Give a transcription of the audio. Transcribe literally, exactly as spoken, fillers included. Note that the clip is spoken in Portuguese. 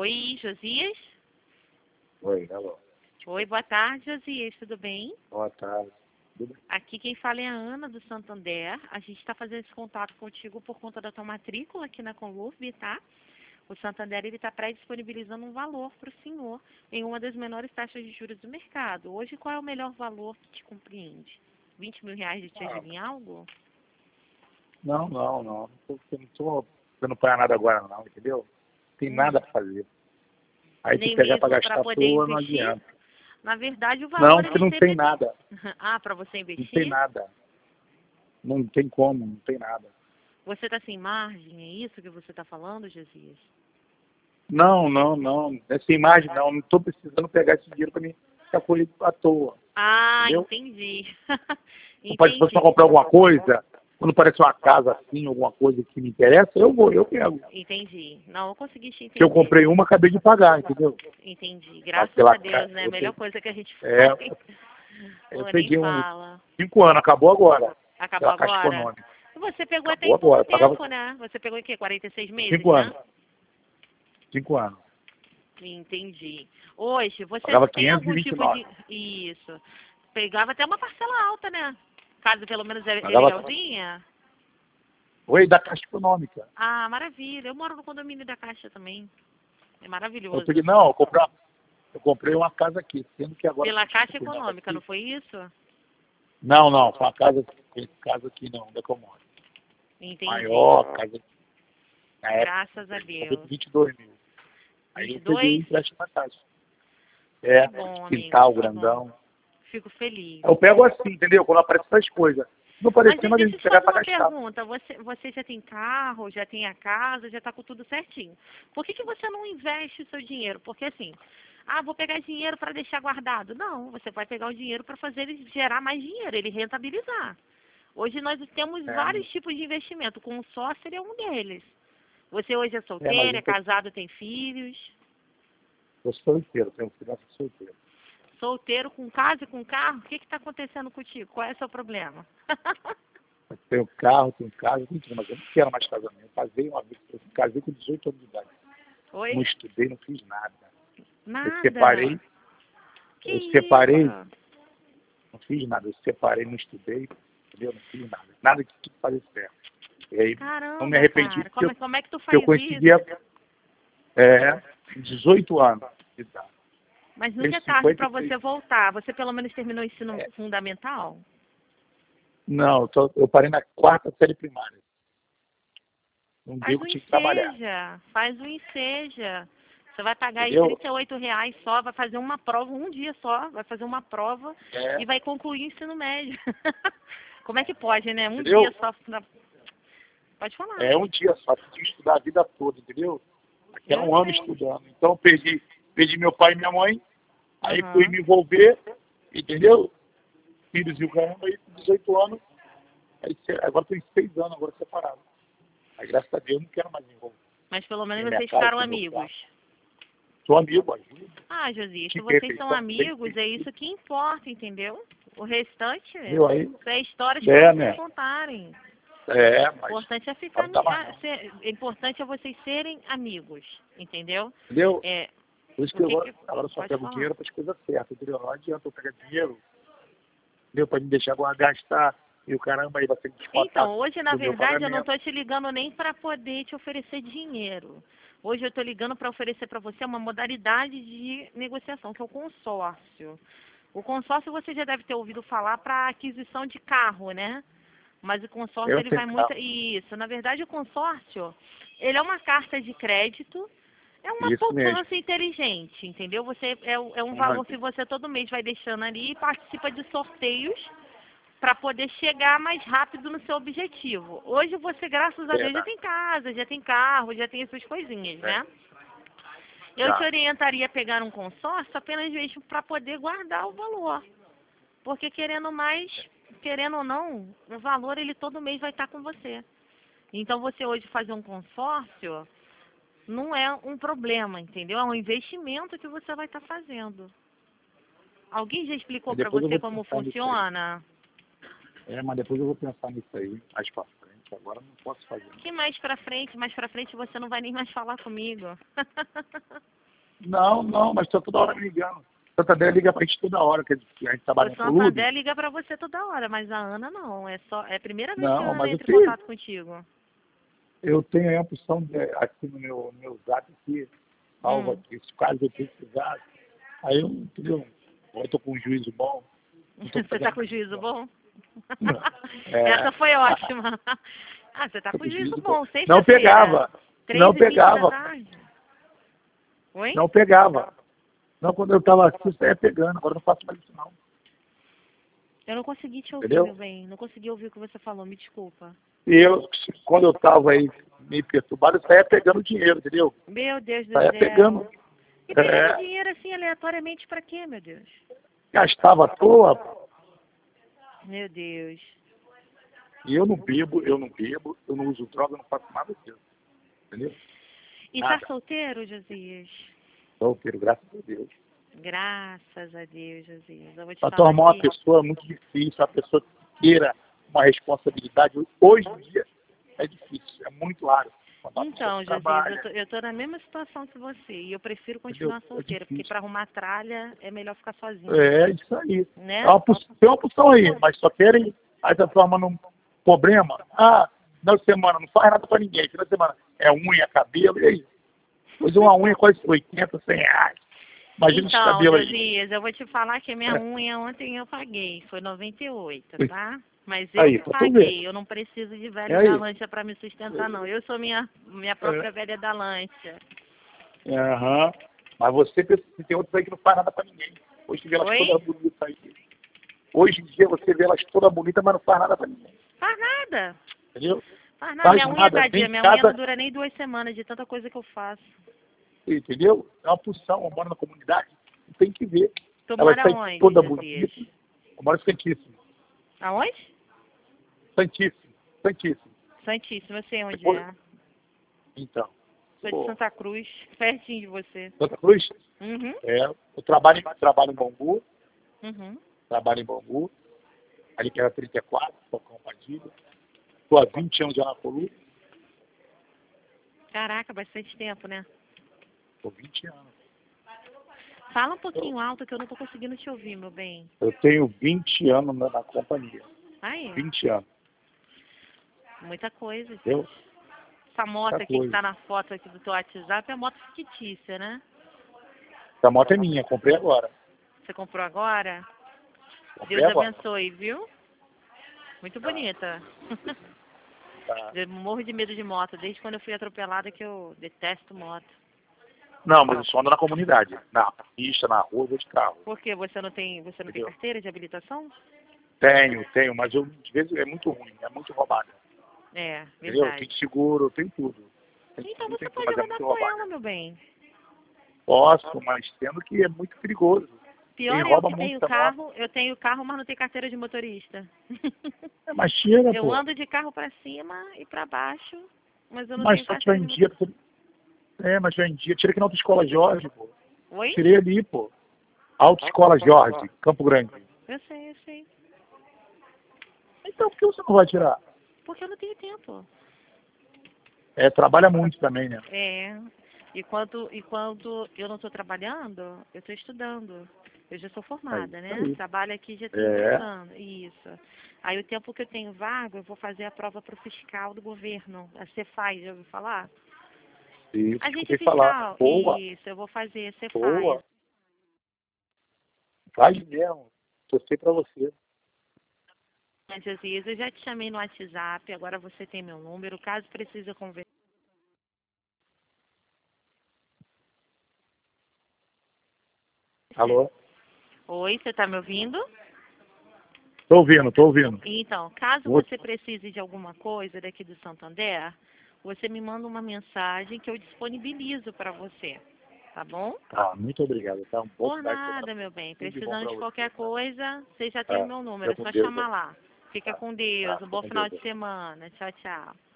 Oi, Josias? Oi, alô. Oi, boa tarde, Josias, tudo bem? Boa tarde. Tudo bem? Aqui quem fala é a Ana, do Santander. A gente está fazendo esse contato contigo por conta da tua matrícula aqui na Conlurb, tá? O Santander está pré-disponibilizando um valor para o senhor em uma das menores taxas de juros do mercado. Hoje, qual é o melhor valor que te compreende? vinte mil reais de te Ah, ajuda em algo? Não, não, não. Eu não estou dando para nada agora, não, entendeu? Tem Hum. nada para fazer. Aí tu Nem pegar para mesmo para gastar à poder toa, não investir? adianta. Na verdade, o Não, valor porque ele não sempre... tem nada. Ah, para você Não tem investir? nada. Não tem como, não tem nada. Você está sem margem, é isso que você está falando, Josias? Não, não, não. Essa imagem não. Não estou precisando pegar esse dinheiro para mim ficar colhido à toa. Ah, Entendeu? entendi. Não pode, se fosse para Entendi. comprar alguma coisa, quando aparece uma casa assim, alguma coisa que me interessa, eu vou, eu pego. Entendi. Não, eu consegui te Que eu entender. comprei uma, acabei de pagar, entendeu? Entendi. Mas Graças pela a Deus, né? A eu melhor peguei, coisa que a gente é, faz. eu Pô, nem peguei uns fala. cinco anos, acabou agora. Acabou Pela Caixa agora? Econômica. E você pegou até Acabou em pouco agora. Pagava tempo, né? Você pegou em quê? quarenta e seis meses, cinco né? anos. Cinco anos. Entendi. Hoje, você Pagava tem quinhentos e algum vinte e tipo de... nove. Isso. Pegava até uma parcela alta, né? Caso pelo menos é é Pagava. legalzinha. Oi, da Caixa Econômica. Ah, maravilha. Eu moro no condomínio da Caixa também. É Eu maravilhoso. peguei, não, eu comprei, uma, eu comprei uma casa aqui, sendo que agora. Pela Caixa eu nova Econômica, aqui. não foi isso? Não, não, foi uma casa, casa aqui não, da que eu moro. Entendi. Maior, casa. Na época, Graças a eu comprei Deus. por vinte e dois mil. Aí eu peguei vinte e dois? empréstimo na Caixa. É, Que bom, amigo. quintal Que bom. grandão. Fico feliz. Eu pego assim, entendeu? Quando aparece essas coisas. Não Mas parecendo, a deixa gente eu te pegar fazer pra uma gastar. pergunta. Você, você já tem carro, já tem a casa, já está com tudo certinho. Por que, que você não investe o seu dinheiro? Porque assim, ah, vou pegar dinheiro para deixar guardado. Não, você vai pegar o dinheiro para fazer ele gerar mais dinheiro, ele rentabilizar. Hoje nós temos É, vários tipos de investimento. Com sócio é um deles. Você hoje é é mas solteiro, é eu tô, casado, tem filhos? tô solteiro, tenho criança solteiro. Solteiro, com casa e com carro? O que está acontecendo contigo? Qual é o seu problema? Eu tenho carro, tenho casa, tenho tudo, mas eu não quero mais casamento. Eu casei uma vez, eu casei com dezoito anos de idade. Oi? Não estudei, não fiz nada. Eu Nada. separei, Que eu separei, isso? não fiz nada. Eu separei, não estudei, entendeu? Não fiz nada. Nada que tudo fazer certo. E aí, não me Caramba, arrependi cara. porque Como, eu, como é que tu porque eu faz conseguia, isso? é, dezoito anos de idade. Mas nunca Tenho é tarde para cinquenta e seis. você voltar. Você pelo menos terminou o ensino É, fundamental? não, eu, tô, eu parei na quarta série primária. Não deu Faz que o eu tinha que trabalhar. enseja. Faz o enseja. Você vai pagar aí Entendeu? trinta e oito reais só, vai fazer uma prova, um dia só, vai fazer uma prova É, e vai concluir o ensino médio. Como é que pode, né? Um dia entendeu? só. pra- Pode falar. É um dia só, tinha que estudar a vida toda, entendeu? Aqui era Eu um ano sei. estudando. Então eu perdi, perdi meu pai e minha mãe, aí fui Aham. me envolver, entendeu? Filhos e o caramba, aí com dezoito anos, aí, se- agora estou em seis anos, agora separado. Aí graças a Deus eu não quero mais me envolver. Mas pelo menos Tem minha vocês casa, ficaram tem meu amigos. carro. Sou amigo, ajudo. Ah, Josias, se Te vocês são perfeição, bem amigos, é feito. isso que importa, entendeu? O restante Viu aí? isso é histórias para É, vocês né? contarem. É, O mas importante é ficar, não dá ami- mais ah, não. ser- o importante é vocês serem amigos, entendeu? Entendeu? É, Por isso o que eu que agora que agora eu só pode pego falar? dinheiro para as coisas certas, entendeu? Não adianta eu pegar dinheiro, entendeu? Para me deixar agora gastar e o caramba aí vai ser descontado Então, hoje, na do meu verdade, eu não pagamento. estou te ligando nem para poder te oferecer dinheiro. Hoje eu estou ligando para oferecer para você uma modalidade de negociação, que é o consórcio. O consórcio você já deve ter ouvido falar para aquisição de carro, né? Mas o consórcio Eu ele tenho vai muito... carro. Isso, na verdade o consórcio, ele é uma carta de crédito, é uma Isso mesmo. poupança inteligente, entendeu? Você é, é um Ah, valor que você todo mês vai deixando ali e participa de sorteios para poder chegar mais rápido no seu objetivo. Hoje você, graças a Deus, já verdade. tem casa, já tem carro, já tem essas coisinhas, É, né? Eu te já. orientaria a pegar um consórcio apenas mesmo para poder guardar o valor. Porque querendo mais, querendo ou não, o valor ele todo mês vai estar com você. Então você hoje fazer um consórcio não é um problema, entendeu? É um investimento que você vai estar fazendo. Alguém já explicou Mas para depois eu você vou como pensar nisso aí. funciona? É, mas depois eu vou pensar nisso aí, mais pra frente. agora não posso fazer. Que mais pra frente, mais pra frente você não vai nem mais falar comigo. Não, não, mas tá toda hora me ligando. O Santander liga pra gente toda hora, que a gente trabalha O no clube. Santander liga pra você toda hora, mas a Ana não. É só, é a primeira vez que a Não, Ana mas eu entra em tenho, contato contigo. eu tenho aí a opção de, aqui no meu, no meu zap aqui, salva Hum. aqui, se caso eu precisar. Aí eu, entendeu? Eu tô com um juízo bom. Não tô Você tá fazendo com juízo bom? É. Essa foi ótima. Ah, você tá Tô com com juízo juízo bom. bom. Sexta-feira. Não pegava. três Não e vinte da pegava. tarde. Oi? Não pegava. Não, quando eu tava aqui, você ia pegando. Agora eu não faço mais isso, não. Eu não consegui te ouvir, Entendeu? meu bem. Não consegui ouvir o que você falou. Me desculpa. E eu, quando eu tava aí meio perturbado, eu saía pegando dinheiro, entendeu? Meu Deus do Saía céu. pegando. E pegando É, dinheiro assim aleatoriamente pra quê, meu Deus? gastava à toa. Meu Deus. E eu não bebo, eu não bebo, eu não uso droga, eu não faço nada disso. Entendeu? E Nada. tá solteiro, Josias? Solteiro, graças a Deus. Graças a Deus, Josias. Eu vou te Para falar tornar uma que... pessoa é muito difícil, uma pessoa que queira uma responsabilidade. Hoje em dia é difícil, é muito raro. Quando uma Então, pessoa Josias, trabalha, eu tô, eu tô na mesma situação que você. E eu prefiro entendeu? continuar É solteira, porque difícil. pra arrumar tralha é melhor ficar sozinha. É isso aí. Né? É uma, pos- tem uma opção aí, mas só querem aí transforma num problema. Ah, final de semana, não faz nada para ninguém. Final de semana é unha, cabelo, e aí? Pois uma unha é quase oitenta, cem reais. Imagina esse Então, cabelo aí. Josias, eu vou te falar que a minha É. unha ontem eu paguei. Foi noventa e oito, tá? Mas eu Aí, que pra tu ver. paguei. Eu não preciso de É velho aí. da lancha pra me sustentar, não. Eu sou minha, minha própria É. velha da lancha. Aham. Mas você pensa que tem outros aí que não faz nada para ninguém. Hoje você vê elas Oi? todas bonitas aí. Hoje em dia você vê elas todas bonitas, mas não faz nada para ninguém. Faz nada. Entendeu? Faz nada. Faz Minha unha, nada, tadinha, vem em minha unha casa, não dura nem duas semanas de tanta coisa que eu faço. entendeu? É uma pulsão, eu moro na comunidade, tem que ver. Tu Ela mora sai onde, toda Josias? bonita. Eu moro em Santíssimo. Aonde? Santíssimo. Santíssimo. Santíssimo, eu sei onde Depois, é. então. Sou de Pô, Santa Cruz, pertinho de você. Santa Cruz? Uhum, É, eu trabalho, em- trabalho em Bangu, uhum. trabalho em Bangu, ali que era trinta e quatro, Tocão Padilha. Estou há vinte anos já na Colu, Caraca, bastante tempo, né? estou vinte anos. Fala um pouquinho alto que eu não tô conseguindo te ouvir, meu bem. Eu tenho vinte anos na, na companhia. Aí, vinte anos, muita coisa, gente. entendeu? Essa moto Muita aqui que coisa. tá na foto aqui do teu WhatsApp é moto fictícia, né? Essa moto é minha, comprei agora. Você comprou agora? Comprei Deus agora. abençoe, viu? Muito bonita. Tá. Eu morro de medo de moto, desde quando eu fui atropelada que eu detesto moto. Não, mas eu só ando na comunidade. Na pista, na rua, eu vou de carro. Por quê? Você não tem, você não tem Entendeu? carteira de habilitação? Tenho, tenho, mas eu, de vez é muito ruim, é muito roubada. É, Entendeu? verdade. Tem seguro, tem tudo. Tem Então tudo, você tem tudo, pode mas é rodar muito com roubada. ela, meu bem. Posso, mas tendo que é muito perigoso. Pior Quem é eu rouba que muito tenho essa moto. carro, eu tenho carro, mas não tenho carteira de motorista. É, mas tira, Eu pô. ando de carro pra cima e pra baixo, mas eu não Mas tenho só que hoje carteira em de dia. motorista. É, mas hoje em dia. Tira aqui na Autoescola Jorge, pô. Oi? Tirei ali, pô. Autoescola Jorge, Campo Grande. Eu sei, eu sei. Então por que você não vai tirar? Porque eu não tenho tempo. É, trabalha muito também, né? É. E quando, e quando eu não estou trabalhando, eu estou estudando. Eu já sou formada, Aí, né? aí. Trabalho aqui já tem É. dois anos. Isso. Aí o tempo que eu tenho vago, eu vou fazer a prova para o fiscal do governo. A Cefaz, já ouviu falar? Isso, Agente escutei falar. fiscal. Boa, Isso, eu vou fazer Cefaz. boa. Faz mesmo. Torci pra você. Josias, eu já te chamei no WhatsApp, agora você tem meu número. Caso precise conversar. Alô? Oi, você está me ouvindo? Tô ouvindo, tô ouvindo. Então, caso Vou- você precise de alguma coisa daqui do Santander, você me manda uma mensagem que eu disponibilizo para você, tá bom? Ah, muito obrigado. Tá um pouco Por mais nada, meu bem. Tudo de bom Precisando pra de você, qualquer tá? coisa, você já tem o Tá. meu número, é Fica com só Deus chamar aí. lá. Fica Tá. com Deus, Tá, um bom com final Deus de aí. semana. Tchau, tchau.